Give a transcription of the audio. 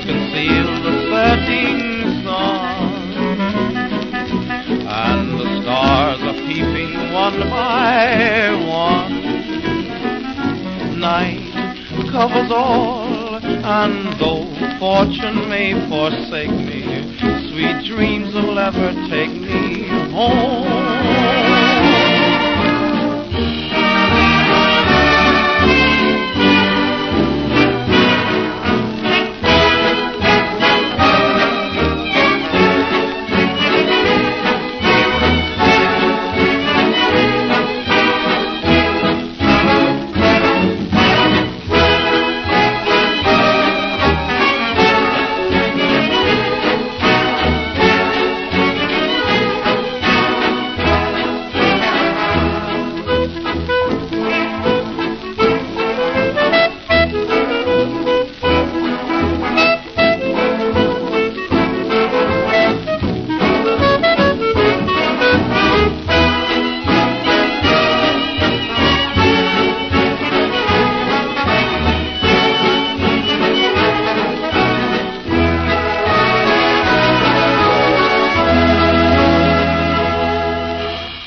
conceal the setting sun, and the stars are peeping one by one. Night covers all, and though fortune may forsake me, sweet dreams will ever take me home.